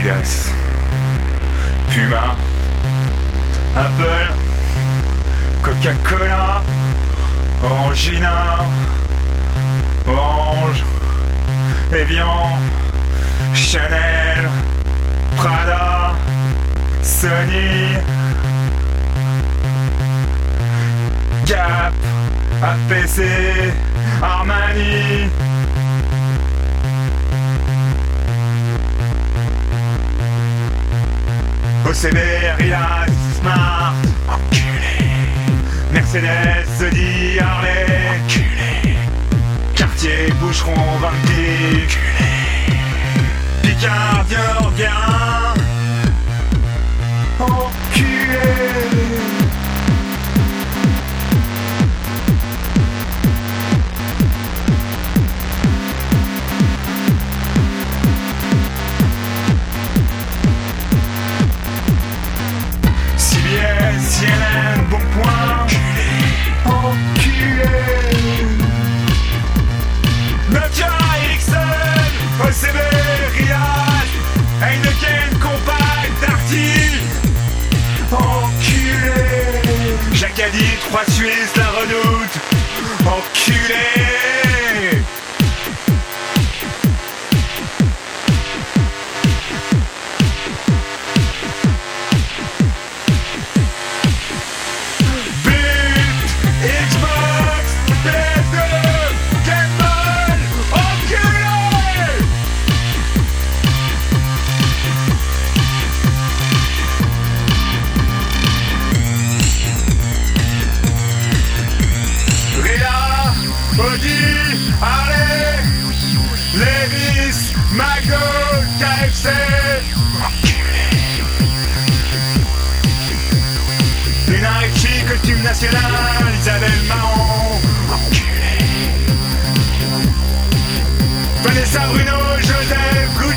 Adidas, Puma, Apple, Coca-Cola, Orangina, Orange, Evian, Chanel, Prada, Sony, Gap, APC, Armani. OCB, Riyad, Smart, enculé. Mercedes, Audi, Harley, enculé. Cartier, Boucheron, Van Dyck, enculé. Picard, Dior, Guérin, enculé. CNN, bon point, enculé. Nokia, Ericsson, OCB, Riyad, Heineken, Compact, Darty, enculé. Jacadi, 3 Suisses, la Redoute, enculé. Audi, Harley, Levi's, Mago, KFC, enculé. Luna Ricci, costume national, Isabelle Marron, enculé. Vanessa Bruno, Joseph, Gucci.